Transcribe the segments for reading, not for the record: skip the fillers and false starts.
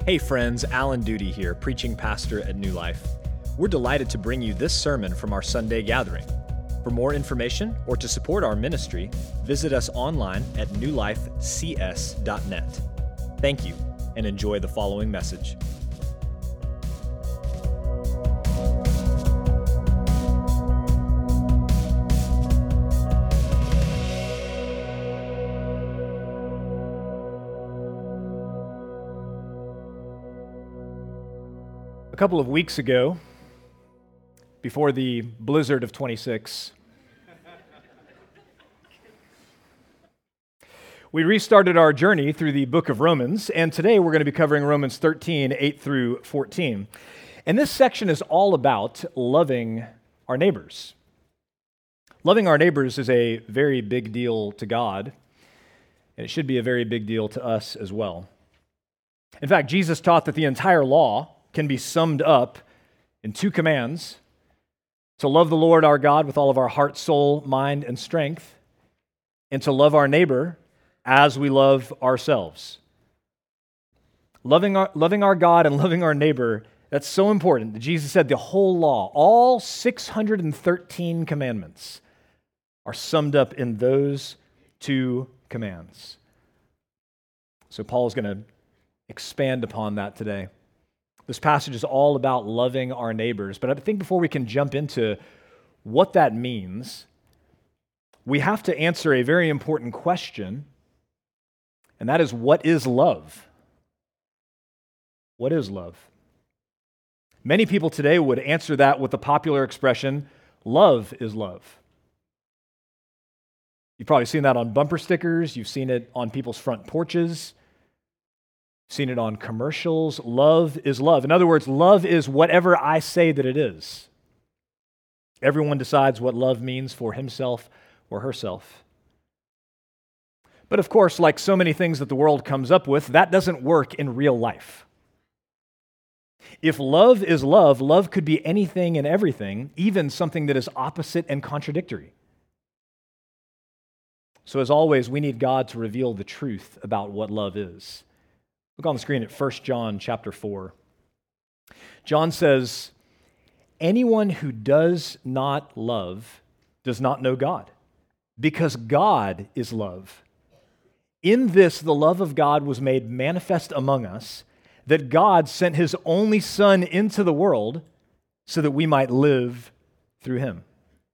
Hey friends, Alan Duty here, preaching pastor at New Life. We're delighted to bring you this sermon from our Sunday gathering. For more information or to support our ministry, visit us online at newlifecs.net. Thank you, and enjoy the following message. A couple of weeks ago, before the blizzard of 26, we restarted our journey through the book of Romans, and today we're going to be covering Romans 13, 8 through 14. And this section is all about loving our neighbors. Loving our neighbors is a very big deal to God, and it should be a very big deal to us as well. In fact, Jesus taught that the entire law can be summed up in two commands: to love the Lord our God with all of our heart, soul, mind, and strength, and to love our neighbor as we love ourselves. Loving our God and loving our neighbor, that's so important. Jesus said the whole law, all 613 commandments, are summed up in those two commands. So Paul is going to expand upon that today. This passage is all about loving our neighbors, but I think before we can jump into what that means, we have to answer a very important question, and that is, what is love? What is love? Many people today would answer that with the popular expression, love is love. You've probably seen that on bumper stickers, you've seen it on people's front porches, seen it on commercials. Love is love. In other words, love is whatever I say that it is. Everyone decides what love means for himself or herself. But of course, like so many things that the world comes up with, that doesn't work in real life. If love is love, love could be anything and everything, even something that is opposite and contradictory. So as always, we need God to reveal the truth about what love is. Look on the screen at 1 John chapter 4. John says, "Anyone who does not love does not know God, because God is love. In this, the love of God was made manifest among us, that God sent his only Son into the world so that we might live through him."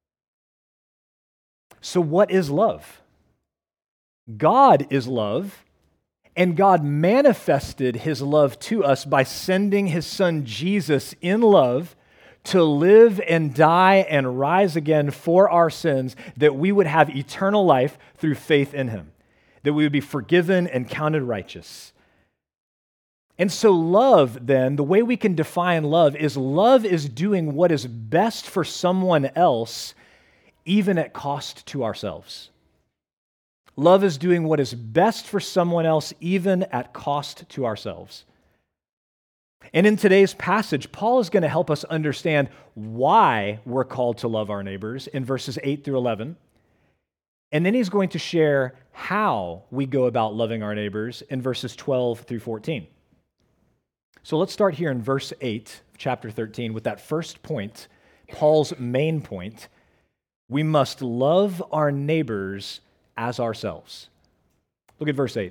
So what is love? God is love. And God manifested his love to us by sending his Son Jesus in love to live and die and rise again for our sins, that we would have eternal life through faith in him, that we would be forgiven and counted righteous. And so love, then, the way we can define love is doing what is best for someone else, even at cost to ourselves. Love is doing what is best for someone else, even at cost to ourselves. And in today's passage, Paul is going to help us understand why we're called to love our neighbors in verses 8 through 11. And then he's going to share how we go about loving our neighbors in verses 12 through 14. So let's start here in verse 8 of chapter 13 with that first point, Paul's main point. We must love our neighbors as ourselves. Look at verse 8.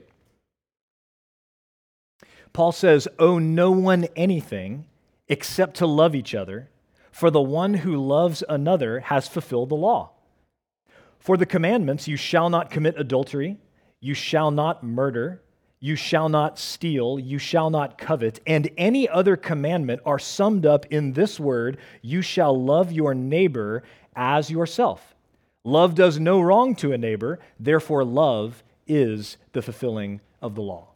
Paul says, "Owe no one anything except to love each other, for the one who loves another has fulfilled the law. For the commandments, you shall not commit adultery, you shall not murder, you shall not steal, you shall not covet, and any other commandment are summed up in this word, you shall love your neighbor as yourself. Love does no wrong to a neighbor, therefore love is the fulfilling of the law."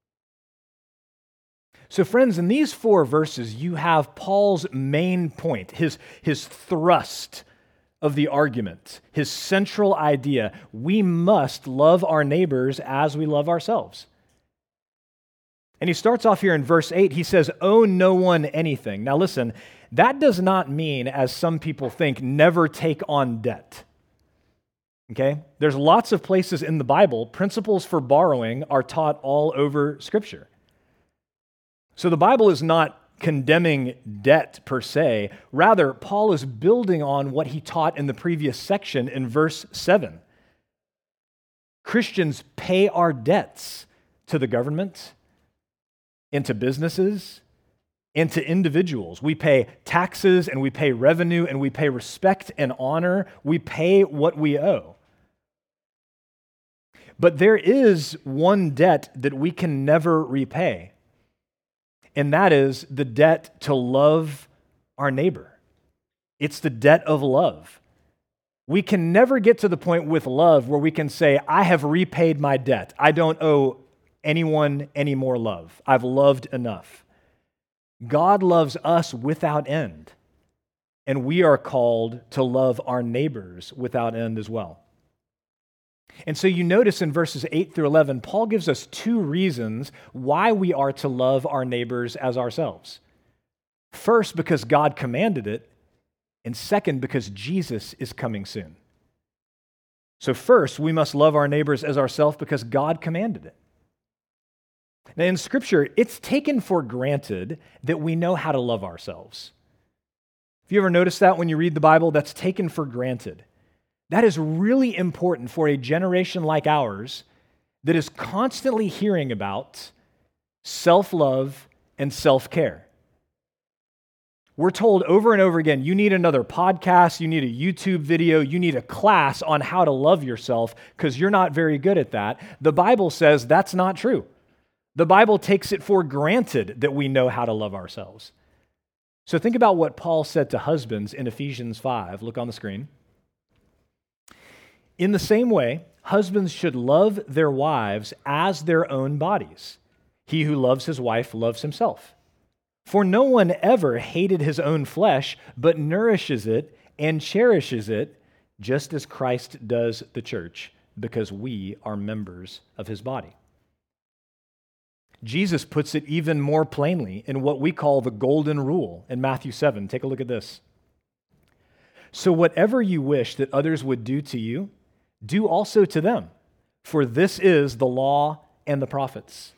So friends, in these 4 verses, you have Paul's main point, his thrust of the argument, his central idea. We must love our neighbors as we love ourselves. And he starts off here in verse 8, he says, "Owe no one anything." Now listen, that does not mean, as some people think, never take on debt. Okay? There's lots of places in the Bible, principles for borrowing are taught all over Scripture. So the Bible is not condemning debt per se. Rather, Paul is building on what he taught in the previous section in verse 7. Christians pay our debts to the government, and to businesses, and to individuals. We pay taxes, and we pay revenue, and we pay respect and honor. We pay what we owe. But there is one debt that we can never repay, and that is the debt to love our neighbor. It's the debt of love. We can never get to the point with love where we can say, I have repaid my debt. I don't owe anyone any more love. I've loved enough. God loves us without end, and we are called to love our neighbors without end as well. And so you notice in verses 8 through 11, Paul gives us two reasons why we are to love our neighbors as ourselves. First, because God commanded it, and second, because Jesus is coming soon. So first, we must love our neighbors as ourselves because God commanded it. Now in Scripture, it's taken for granted that we know how to love ourselves. Have you ever noticed that when you read the Bible? That's taken for granted. That is really important for a generation like ours that is constantly hearing about self-love and self-care. We're told over and over again, you need another podcast, you need a YouTube video, you need a class on how to love yourself because you're not very good at that. The Bible says that's not true. The Bible takes it for granted that we know how to love ourselves. So think about what Paul said to husbands in Ephesians 5. Look on the screen. In the same way, husbands should love their wives as their own bodies. He who loves his wife loves himself. For no one ever hated his own flesh, but nourishes it and cherishes it, just as Christ does the church, because we are members of his body. Jesus puts it even more plainly in what we call the golden rule in Matthew 7. Take a look at this. So whatever you wish that others would do to you, do also to them, for this is the law and the prophets.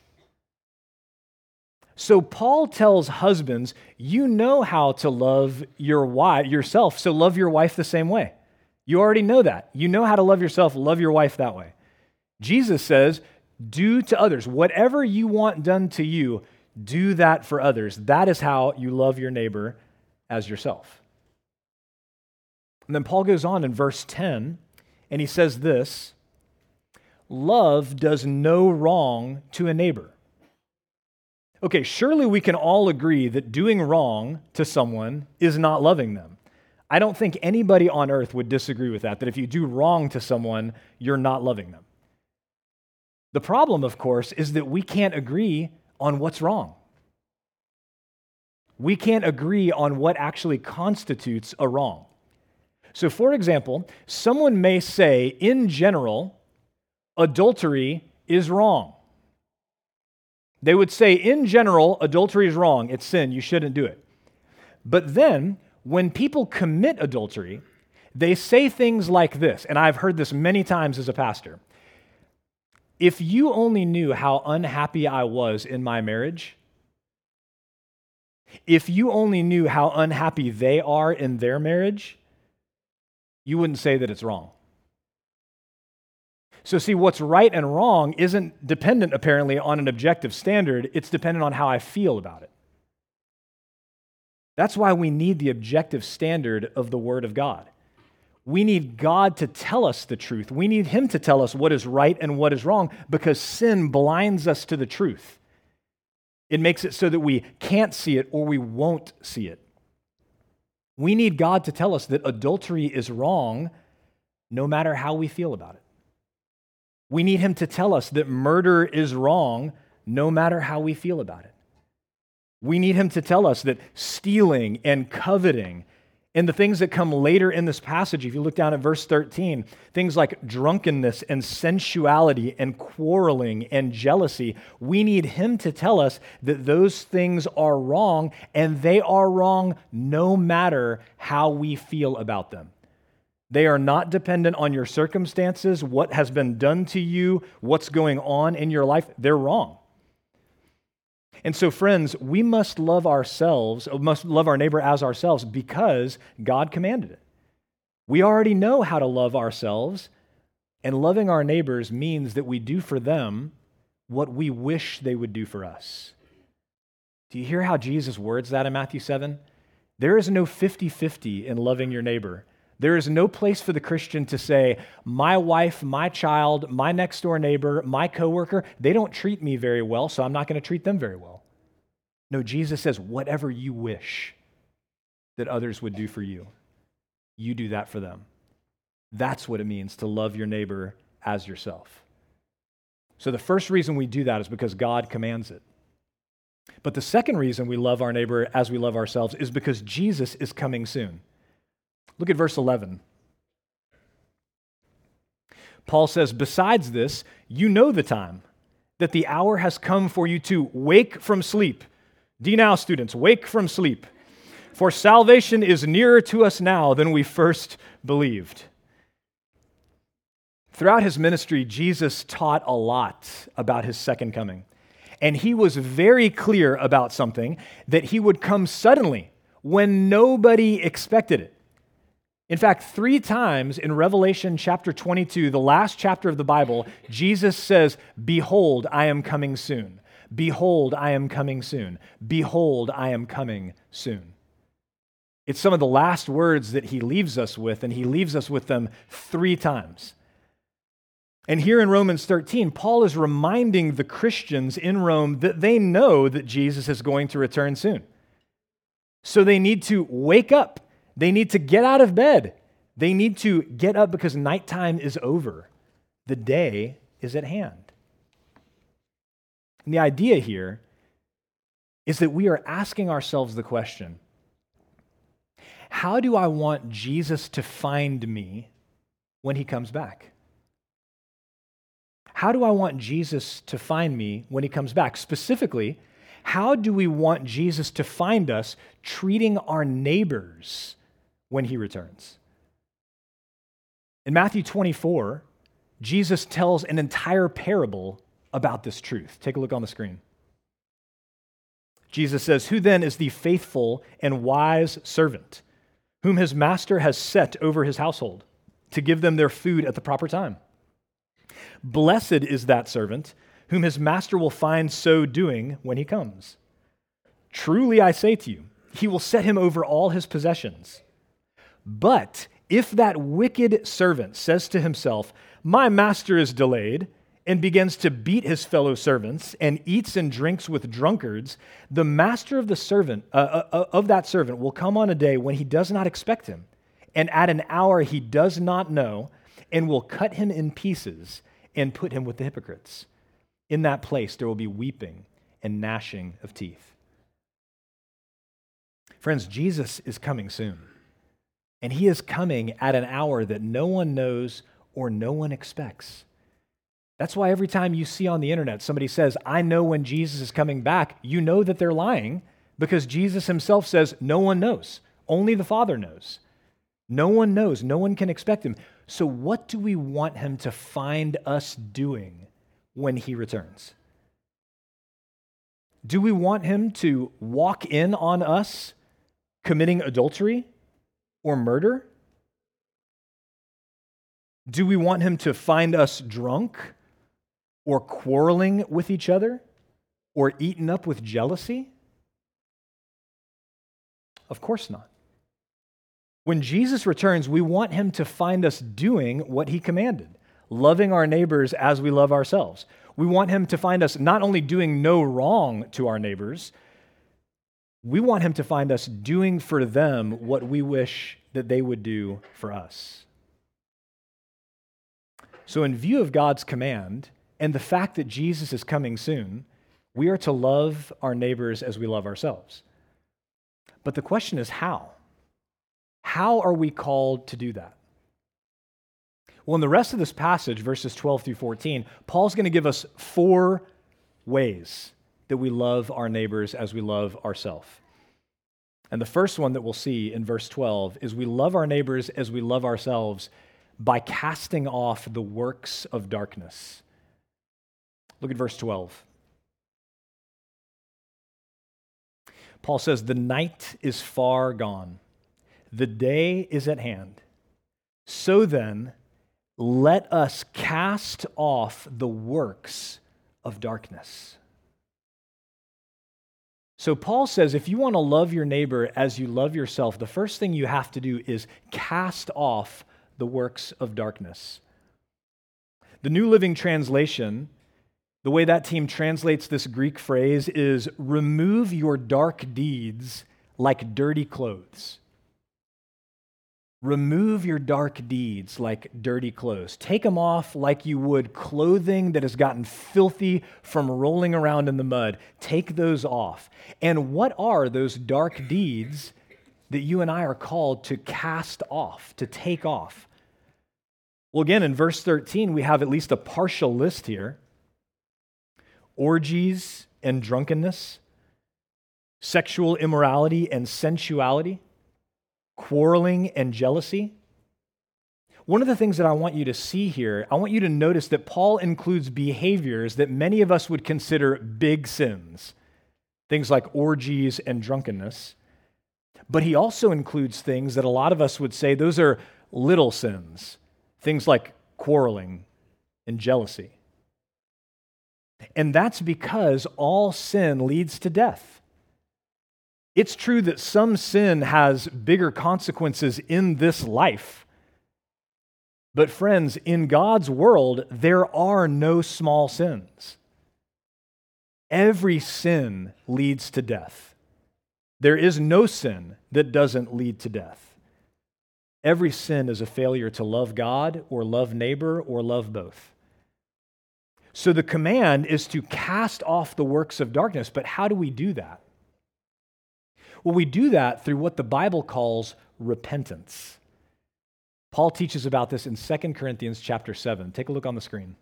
So Paul tells husbands, you know how to love your wife yourself, so love your wife the same way. You already know that. You know how to love yourself, love your wife that way. Jesus says, do to others. Whatever you want done to you, do that for others. That is how you love your neighbor as yourself. And then Paul goes on in verse 10, and he says this, love does no wrong to a neighbor. Okay, surely we can all agree that doing wrong to someone is not loving them. I don't think anybody on earth would disagree with that if you do wrong to someone, you're not loving them. The problem, of course, is that we can't agree on what's wrong. We can't agree on what actually constitutes a wrong. So, for example, someone may say, in general, adultery is wrong. They would say, in general, adultery is wrong. It's sin. You shouldn't do it. But then, when people commit adultery, they say things like this, and I've heard this many times as a pastor. If you only knew how unhappy I was in my marriage, if you only knew how unhappy they are in their marriage, you wouldn't say that it's wrong. So see, what's right and wrong isn't dependent, apparently, on an objective standard. It's dependent on how I feel about it. That's why we need the objective standard of the Word of God. We need God to tell us the truth. We need Him to tell us what is right and what is wrong, because sin blinds us to the truth. It makes it so that we can't see it or we won't see it. We need God to tell us that adultery is wrong no matter how we feel about it. We need Him to tell us that murder is wrong no matter how we feel about it. We need Him to tell us that stealing and coveting and the things that come later in this passage, if you look down at verse 13, things like drunkenness and sensuality and quarreling and jealousy, we need Him to tell us that those things are wrong, and they are wrong no matter how we feel about them. They are not dependent on your circumstances, what has been done to you, what's going on in your life. They're wrong. And so, friends, we must love ourselves, must love our neighbor as ourselves because God commanded it. We already know how to love ourselves, and loving our neighbors means that we do for them what we wish they would do for us. Do you hear how Jesus words that in Matthew 7? There is no 50-50 in loving your neighbor. There is no place for the Christian to say, my wife, my child, my next door neighbor, my coworker, they don't treat me very well, so I'm not going to treat them very well. No, Jesus says, whatever you wish that others would do for you, you do that for them. That's what it means to love your neighbor as yourself. So the first reason we do that is because God commands it. But the second reason we love our neighbor as we love ourselves is because Jesus is coming soon. Look at verse 11. Paul says, besides this, you know the time, that the hour has come for you to wake from sleep. D now, students, wake from sleep. For salvation is nearer to us now than we first believed. Throughout his ministry, Jesus taught a lot about his second coming. And he was very clear about something, that he would come suddenly when nobody expected it. In fact, 3 times in Revelation chapter 22, the last chapter of the Bible, Jesus says, behold, I am coming soon. Behold, I am coming soon. Behold, I am coming soon. It's some of the last words that he leaves us with, and he leaves us with them 3 times. And here in Romans 13, Paul is reminding the Christians in Rome that they know that Jesus is going to return soon. So they need to wake up. They need to get out of bed. They need to get up because nighttime is over. The day is at hand. And the idea here is that we are asking ourselves the question, how do I want Jesus to find me when he comes back? How do I want Jesus to find me when he comes back? Specifically, how do we want Jesus to find us treating our neighbors when he returns? In Matthew 24, Jesus tells an entire parable about this truth. Take a look on the screen. Jesus says, who then is the faithful and wise servant whom his master has set over his household to give them their food at the proper time? Blessed is that servant whom his master will find so doing when he comes. Truly I say to you, he will set him over all his possessions. But if that wicked servant says to himself, my master is delayed, and begins to beat his fellow servants and eats and drinks with drunkards, the master of that servant will come on a day when he does not expect him, and at an hour he does not know, and will cut him in pieces and put him with the hypocrites. In that place there will be weeping and gnashing of teeth. Friends, Jesus is coming soon. And he is coming at an hour that no one knows or no one expects. That's why every time you see on the internet somebody says, I know when Jesus is coming back, you know that they're lying because Jesus himself says, no one knows. Only the Father knows. No one knows. No one can expect him. So what do we want him to find us doing when he returns? Do we want him to walk in on us committing adultery or murder? Do we want him to find us drunk or quarreling with each other or eaten up with jealousy? Of course not. When Jesus returns, we want him to find us doing what he commanded, loving our neighbors as we love ourselves. We want him to find us not only doing no wrong to our neighbors, we want him to find us doing for them what we wish that they would do for us. So in view of God's command and the fact that Jesus is coming soon, we are to love our neighbors as we love ourselves. But the question is how? How are we called to do that? Well, in the rest of this passage, verses 12 through 14, Paul's going to give us 4 ways that we love our neighbors as we love ourselves. And the first one that we'll see in verse 12 is we love our neighbors as we love ourselves by casting off the works of darkness. Look at verse 12. Paul says, the night is far gone. The day is at hand. So then, let us cast off the works of darkness. So Paul says, if you want to love your neighbor as you love yourself, the first thing you have to do is cast off the works of darkness. The New Living Translation, the way that team translates this Greek phrase is, remove your dark deeds like dirty clothes. Remove your dark deeds like dirty clothes. Take them off like you would clothing that has gotten filthy from rolling around in the mud. Take those off. And what are those dark deeds that you and I are called to cast off, to take off? Well, again, in verse 13, we have at least a partial list here. Orgies and drunkenness, sexual immorality and sensuality, quarreling and jealousy. One of the things that I want you to see here, I want you to notice that Paul includes behaviors that many of us would consider big sins, things like orgies and drunkenness. But he also includes things that a lot of us would say those are little sins, things like quarreling and jealousy. And that's because all sin leads to death. It's true that some sin has bigger consequences in this life. But friends, in God's world, there are no small sins. Every sin leads to death. There is no sin that doesn't lead to death. Every sin is a failure to love God or love neighbor or love both. So the command is to cast off the works of darkness. But how do we do that? Well, we do that through what the Bible calls repentance. Paul teaches about this in 2 Corinthians chapter 7. Take a look on the screen.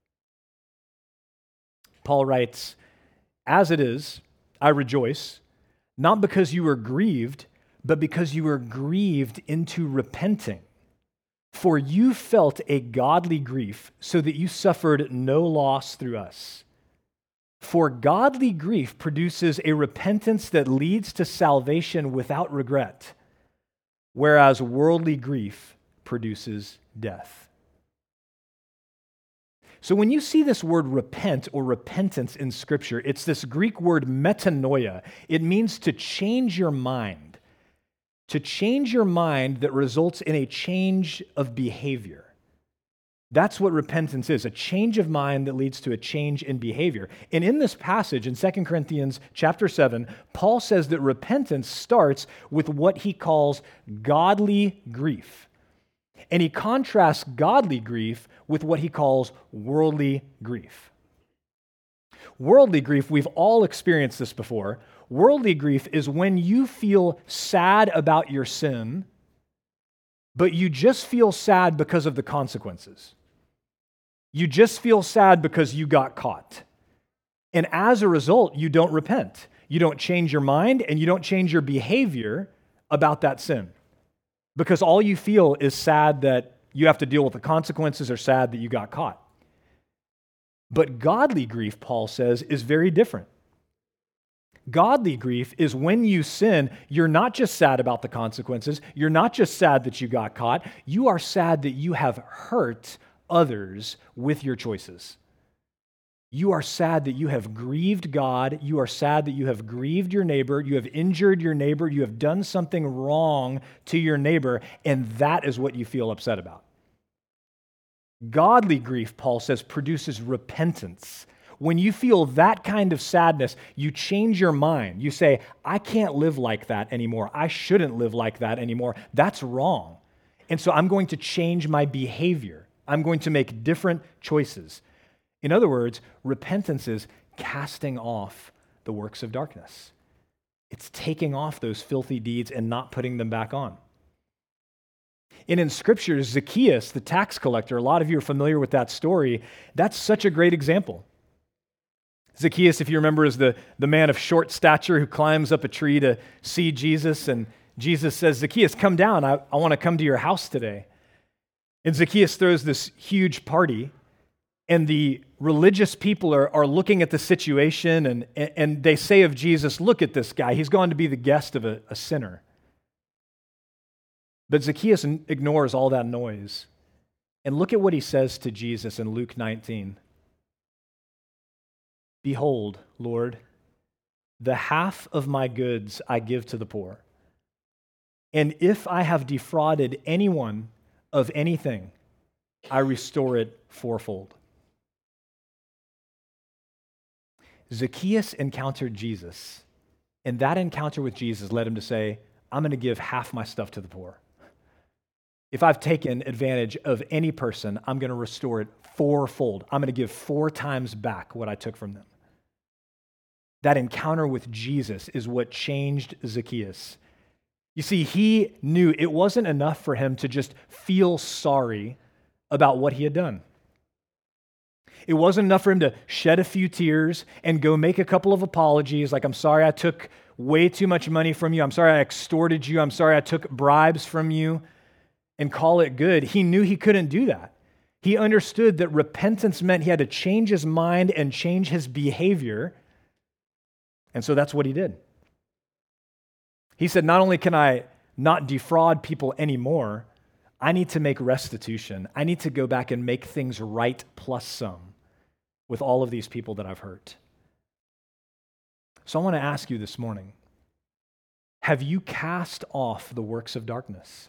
Paul writes, "As it is, I rejoice, not because you were grieved, but because you were grieved into repenting. For you felt a godly grief, so that you suffered no loss through us. For godly grief produces a repentance that leads to salvation without regret, whereas worldly grief produces death." So when you see this word repent or repentance in Scripture, it's this Greek word metanoia. It means to change your mind. To change your mind that results in a change of behavior. That's what repentance is, a change of mind that leads to a change in behavior. And in this passage, in 2 Corinthians chapter 7, Paul says that repentance starts with what he calls godly grief. And he contrasts godly grief with what he calls worldly grief. Worldly grief, we've all experienced this before. Worldly grief is when you feel sad about your sin, but you just feel sad because of the consequences. You just feel sad because you got caught. And as a result, you don't repent. You don't change your mind and you don't change your behavior about that sin. Because all you feel is sad that you have to deal with the consequences or sad that you got caught. But godly grief, Paul says, is very different. Godly grief is when you sin, you're not just sad about the consequences. You're not just sad that you got caught. You are sad that you have hurt others with your choices. You are sad that you have grieved God. You are sad that you have grieved your neighbor. You have injured your neighbor. You have done something wrong to your neighbor, and that is what you feel upset about. Godly grief, Paul says, produces repentance. When you feel that kind of sadness, you change your mind. You say, I can't live like that anymore. I shouldn't live like that anymore. That's wrong. And so I'm going to change my behavior. I'm going to make different choices. In other words, repentance is casting off the works of darkness. It's taking off those filthy deeds and not putting them back on. And in Scripture, Zacchaeus, the tax collector, a lot of you are familiar with that story. That's such a great example. Zacchaeus, if you remember, is the man of short stature who climbs up a tree to see Jesus. And Jesus says, Zacchaeus, come down. I want to come to your house today. And Zacchaeus throws this huge party. And the religious people are looking at the situation and they say of Jesus, look at this guy. He's gone to be the guest of a sinner. But Zacchaeus ignores all that noise. And look at what he says to Jesus in Luke 19. Behold, Lord, the half of my goods I give to the poor. And if I have defrauded anyone of anything, I restore it fourfold. Zacchaeus encountered Jesus, and that encounter with Jesus led him to say, I'm going to give half my stuff to the poor. If I've taken advantage of any person, I'm going to restore it fourfold. I'm going to give 4 times back what I took from them. That encounter with Jesus is what changed Zacchaeus. You see, he knew it wasn't enough for him to just feel sorry about what he had done. It wasn't enough for him to shed a few tears and go make a couple of apologies, like, I'm sorry I took way too much money from you. I'm sorry I extorted you. I'm sorry I took bribes from you, and call it good. He knew he couldn't do that. He understood that repentance meant he had to change his mind and change his behavior. And so that's what he did. He said, not only can I not defraud people anymore, I need to make restitution. I need to go back and make things right plus some with all of these people that I've hurt. So I want to ask you this morning, have you cast off the works of darkness?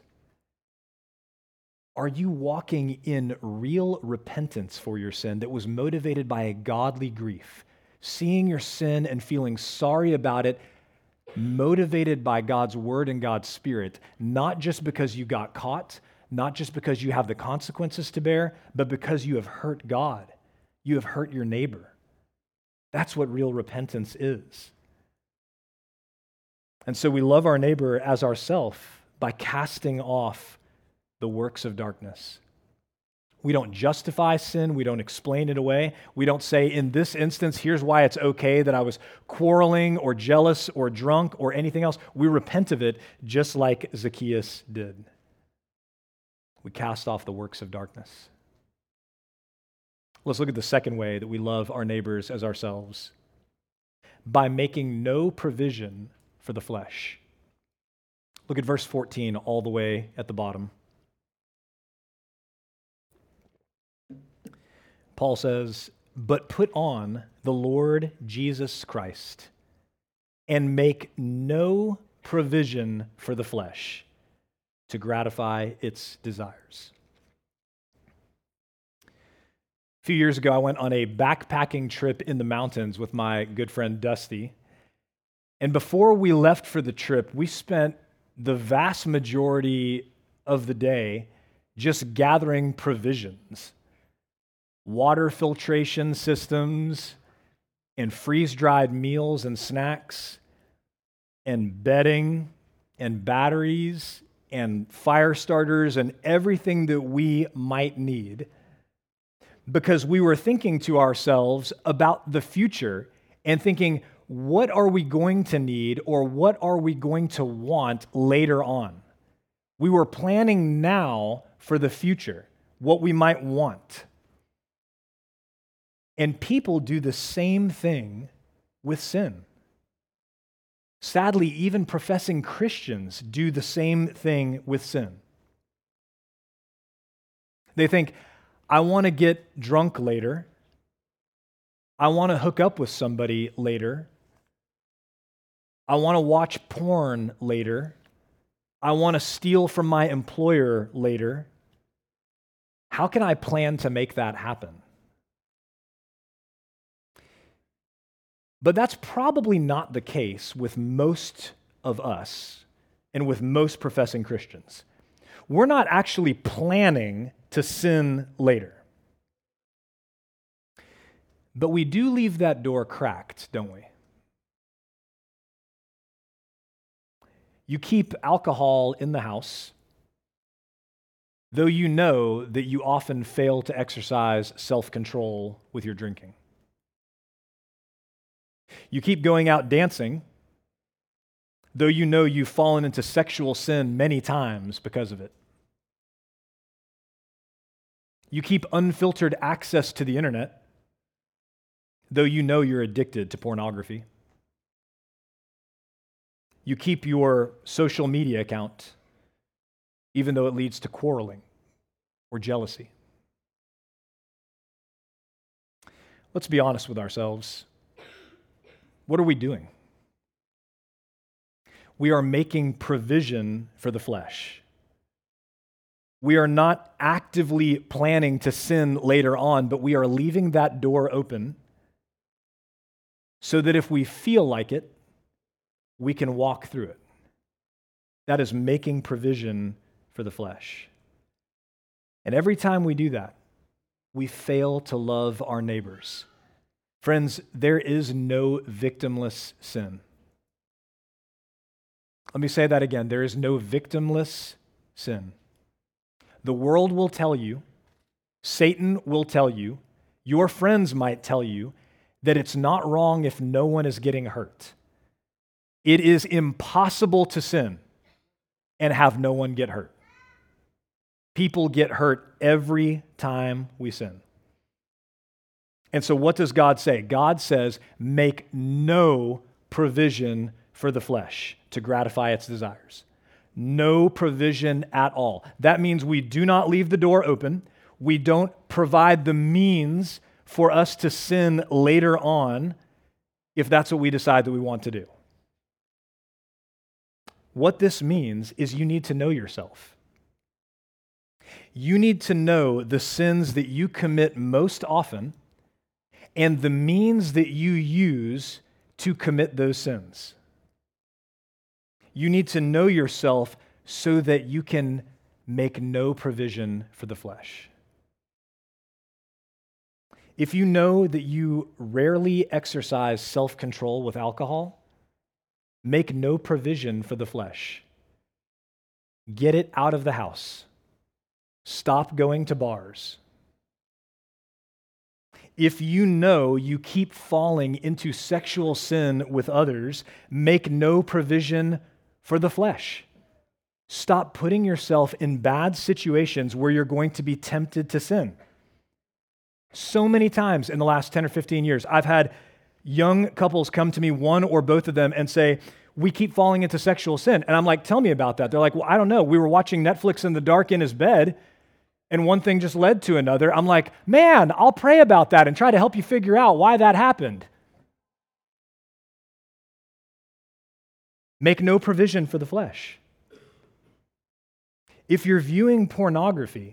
Are you walking in real repentance for your sin that was motivated by a godly grief, seeing your sin and feeling sorry about it, motivated by God's word and God's spirit, not just because you got caught, not just because you have the consequences to bear, but because you have hurt God, you have hurt your neighbor? That's what real repentance is. And so we love our neighbor as ourselves by casting off the works of darkness. We don't justify sin. We don't explain it away. We don't say, in this instance, here's why it's okay that I was quarreling or jealous or drunk or anything else. We repent of it just like Zacchaeus did. We cast off the works of darkness. Let's look at the second way that we love our neighbors as ourselves: by making no provision for the flesh. Look at verse 14 all the way at the bottom. Paul says, but put on the Lord Jesus Christ and make no provision for the flesh to gratify its desires. A few years ago, I went on a backpacking trip in the mountains with my good friend Dusty. And before we left for the trip, we spent the vast majority of the day just gathering provisions. Water filtration systems, and freeze-dried meals and snacks, and bedding, and batteries, and fire starters, and everything that we might need, because we were thinking to ourselves about the future and thinking, what are we going to need or what are we going to want later on? We were planning now for the future, what we might want. And people do the same thing with sin. Sadly, even professing Christians do the same thing with sin. They think, I want to get drunk later. I want to hook up with somebody later. I want to watch porn later. I want to steal from my employer later. How can I plan to make that happen? But that's probably not the case with most of us and with most professing Christians. We're not actually planning to sin later. But we do leave that door cracked, don't we? You keep alcohol in the house, though you know that you often fail to exercise self-control with your drinking. You keep going out dancing, though you know you've fallen into sexual sin many times because of it. You keep unfiltered access to the internet, though you know you're addicted to pornography. You keep your social media account, even though it leads to quarreling or jealousy. Let's be honest with ourselves. What are we doing? We are making provision for the flesh. We are not actively planning to sin later on, but we are leaving that door open so that if we feel like it, we can walk through it. That is making provision for the flesh. And every time we do that, we fail to love our neighbors. Friends, there is no victimless sin. Let me say that again. There is no victimless sin. The world will tell you, Satan will tell you, your friends might tell you that it's not wrong if no one is getting hurt. It is impossible to sin and have no one get hurt. People get hurt every time we sin. And so what does God say? God says, make no provision for the flesh to gratify its desires. No provision at all. That means we do not leave the door open. We don't provide the means for us to sin later on if that's what we decide that we want to do. What this means is you need to know yourself. You need to know the sins that you commit most often and the means that you use to commit those sins. You need to know yourself so that you can make no provision for the flesh. If you know that you rarely exercise self-control with alcohol, make no provision for the flesh. Get it out of the house. Stop going to bars. If you know you keep falling into sexual sin with others, make no provision for the flesh. Stop putting yourself in bad situations where you're going to be tempted to sin. So many times in the last 10 or 15 years, I've had young couples come to me, one or both of them, and say, we keep falling into sexual sin. And I'm like, tell me about that. They're like, well, I don't know. We were watching Netflix in the dark in his bed, and one thing just led to another. I'm like, man, I'll pray about that and try to help you figure out why that happened. Make no provision for the flesh. If you're viewing pornography,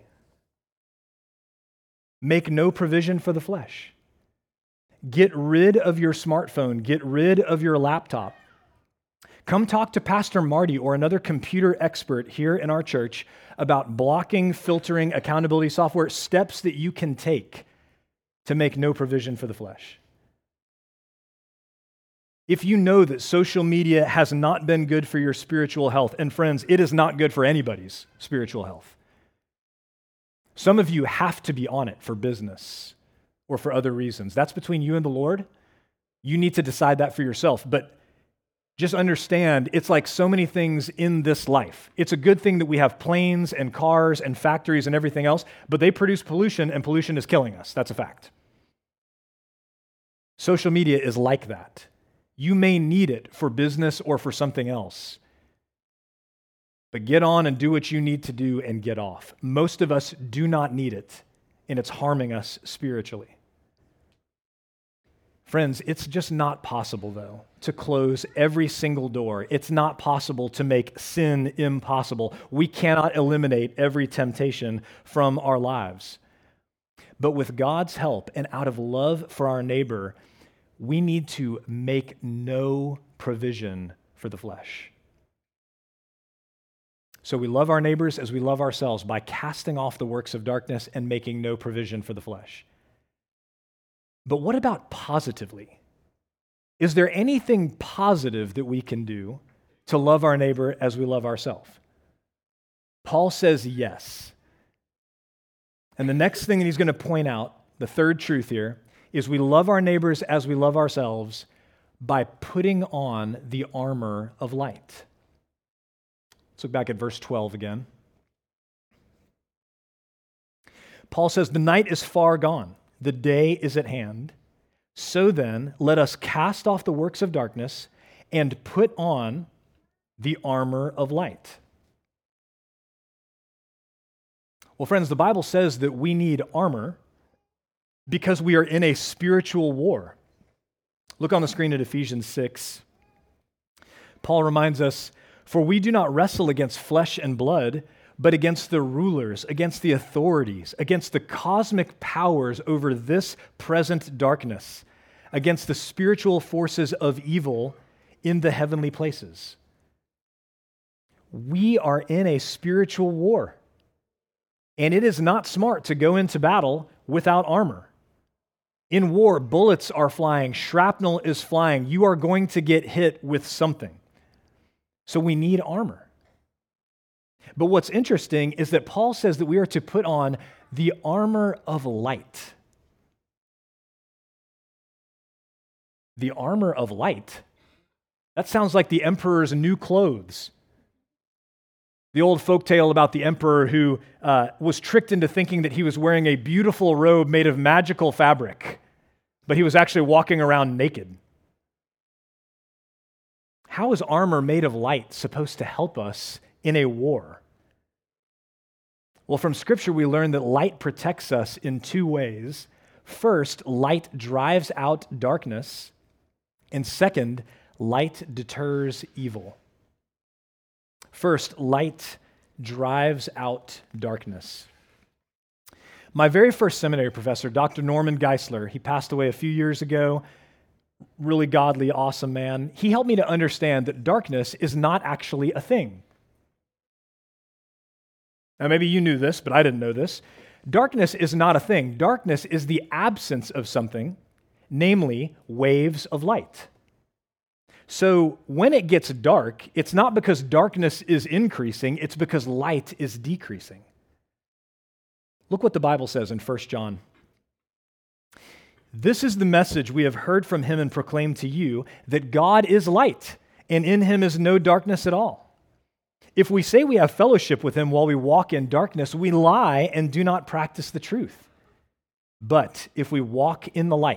make no provision for the flesh. Get rid of your smartphone. Get rid of your laptop. Come talk to Pastor Marty or another computer expert here in our church about blocking, filtering, accountability software, steps that you can take to make no provision for the flesh. If you know that social media has not been good for your spiritual health, and friends, it is not good for anybody's spiritual health. Some of you have to be on it for business or for other reasons. That's between you and the Lord. You need to decide that for yourself. But just understand, it's like so many things in this life. It's a good thing that we have planes and cars and factories and everything else, but they produce pollution, and pollution is killing us. That's a fact. Social media is like that. You may need it for business or for something else. But get on and do what you need to do and get off. Most of us do not need it, and it's harming us spiritually. Friends, it's just not possible, though, to close every single door. It's not possible to make sin impossible. We cannot eliminate every temptation from our lives. But with God's help and out of love for our neighbor, we need to make no provision for the flesh. So we love our neighbors as we love ourselves by casting off the works of darkness and making no provision for the flesh. But what about positively? Is there anything positive that we can do to love our neighbor as we love ourselves? Paul says yes. And the next thing that he's going to point out, the third truth here, is we love our neighbors as we love ourselves by putting on the armor of light. Let's look back at verse 12 again. Paul says, "The night is far gone, the day is at hand. So then, let us cast off the works of darkness and put on the armor of light." Well, friends, the Bible says that we need armor because we are in a spiritual war. Look on the screen at Ephesians 6. Paul reminds us, "For we do not wrestle against flesh and blood, but against the rulers, against the authorities, against the cosmic powers over this present darkness, against the spiritual forces of evil in the heavenly places." We are in a spiritual war, and it is not smart to go into battle without armor. In war, bullets are flying, shrapnel is flying. You are going to get hit with something. So we need armor. But what's interesting is that Paul says that we are to put on the armor of light. The armor of light? That sounds like the emperor's new clothes. The old folktale about the emperor who was tricked into thinking that he was wearing a beautiful robe made of magical fabric, but he was actually walking around naked. How is armor made of light supposed to help us in a war? Well, from Scripture, we learn that light protects us in two ways. First, light drives out darkness. And second, light deters evil. First, light drives out darkness. My very first seminary professor, Dr. Norman Geisler, he passed away a few years ago, really godly, awesome man. He helped me to understand that darkness is not actually a thing. Now, maybe you knew this, but I didn't know this. Darkness is not a thing. Darkness is the absence of something, namely waves of light. So when it gets dark, it's not because darkness is increasing, it's because light is decreasing. Look what the Bible says in 1 John. "This is the message we have heard from him and proclaimed to you, that God is light, and in him is no darkness at all. If we say we have fellowship with him while we walk in darkness, we lie and do not practice the truth. But if we walk in the light,